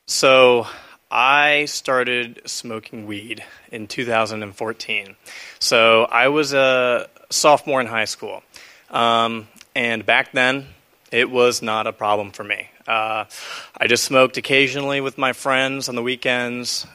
So I started smoking weed in 2014. So I was a sophomore in high school. And back then, it was not a problem for me. I just smoked occasionally with my friends on the weekends.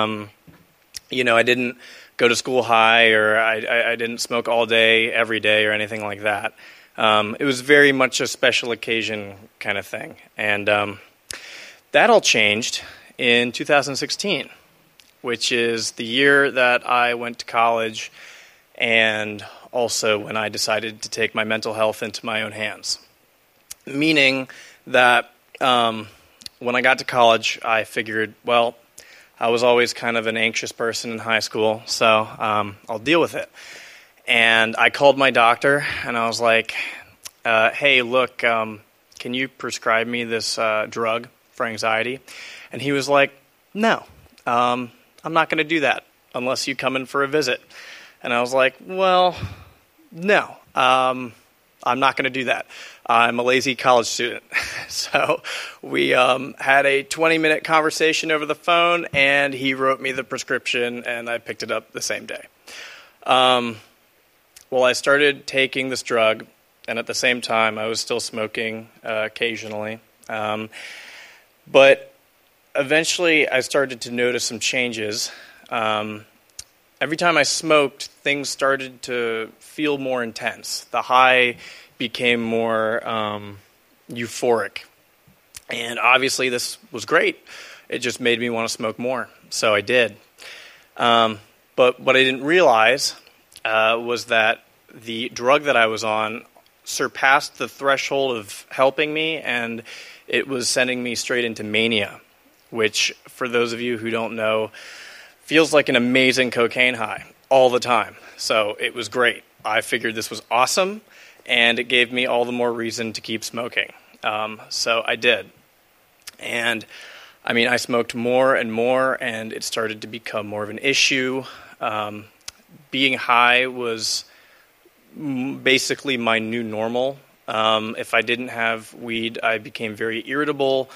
I didn't go to school high, or I didn't smoke all day, every day, or anything like that. It was very much a special occasion kind of thing. And that all changed in 2016, which is the year that I went to college, and also when I decided to take my mental health into my own hands. Meaning that when I got to college, I figured, well, I was always kind of an anxious person in high school, so I'll deal with it. And I called my doctor, and I was like, hey, look, can you prescribe me this drug for anxiety? And he was like, no, I'm not going to do that unless you come in for a visit. And I was like, well, no, I'm not going to do that. I'm a lazy college student. So we had a 20-minute conversation over the phone, and he wrote me the prescription, and I picked it up the same day. Well, I started taking this drug, and at the same time, I was still smoking occasionally. But eventually, I started to notice some changes. Every time I smoked, things started to feel more intense. The high became more euphoric. And obviously, this was great. It just made me want to smoke more. So I did. But what I didn't realize was that the drug that I was on surpassed the threshold of helping me, and it was sending me straight into mania, which, for those of you who don't know, feels like an amazing cocaine high all the time. So it was great. I figured this was awesome, and it gave me all the more reason to keep smoking. So I did. And I smoked more and more, and it started to become more of an issue. Being high was basically my new normal. If I didn't have weed, I became very irritable.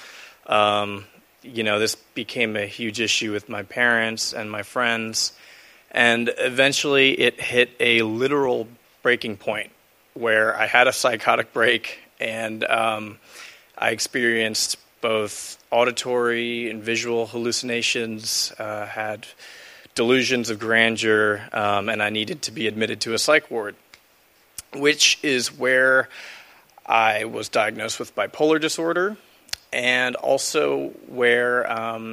This became a huge issue with my parents and my friends. And eventually it hit a literal breaking point where I had a psychotic break, and I experienced both auditory and visual hallucinations, had delusions of grandeur, and I needed to be admitted to a psych ward, which is where I was diagnosed with bipolar disorder, and also where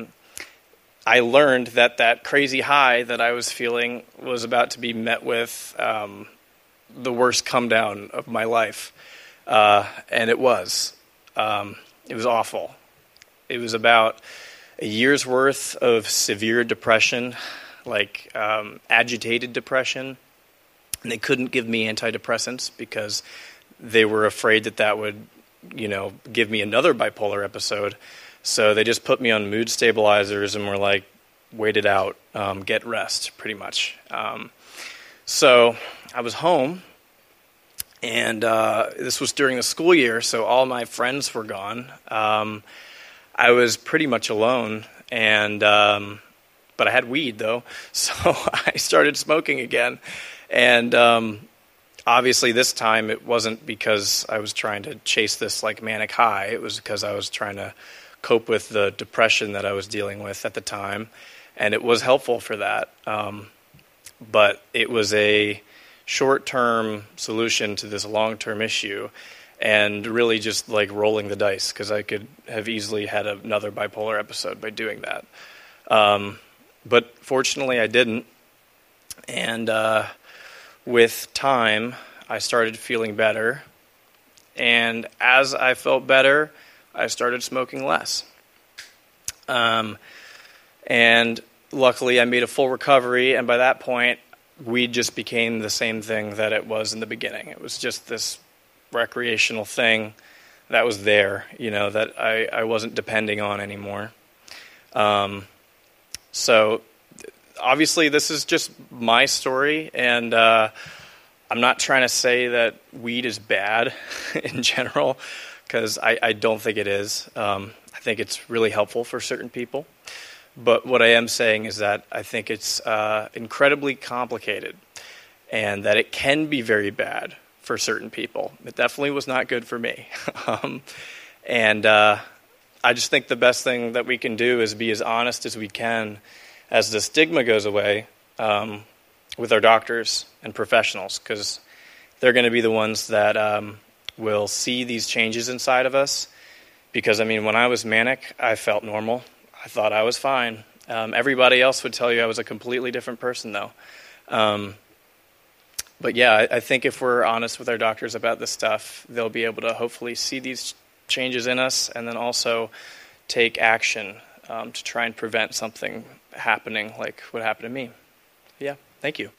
I learned that crazy high that I was feeling was about to be met with the worst come down of my life. And it was. It was awful. It was about a year's worth of severe depression, like agitated depression. And they couldn't give me antidepressants because they were afraid that would, give me another bipolar episode. So they just put me on mood stabilizers and were like, wait it out, get rest, pretty much. So I was home, and this was during the school year, so all my friends were gone. I was pretty much alone, and but I had weed, though, so I started smoking again. And obviously this time it wasn't because I was trying to chase this like manic high. It was because I was trying to cope with the depression that I was dealing with at the time, and it was helpful for that. But it was a short-term solution to this long-term issue, and really just like rolling the dice, because I could have easily had another bipolar episode by doing that. But fortunately I didn't, and with time I started feeling better, and as I felt better, I started smoking less. And luckily I made a full recovery, and by that point, weed just became the same thing that it was in the beginning. It was just this recreational thing that was there, that I wasn't depending on anymore. So obviously this is just my story, and I'm not trying to say that weed is bad in general, because I don't think it is. I I think it's really helpful for certain people. But what I am saying is that I think it's incredibly complicated and that it can be very bad for certain people. It definitely was not good for me. And I just think the best thing that we can do is be as honest as we can as the stigma goes away with our doctors and professionals, because they're going to be the ones that will see these changes inside of us. Because, I mean, when I was manic, I felt normal. I thought I was fine. Everybody else would tell you I was a completely different person, though. But yeah, I think if we're honest with our doctors about this stuff, they'll be able to hopefully see these changes in us and then also take action to try and prevent something happening like what happened to me. Yeah, thank you.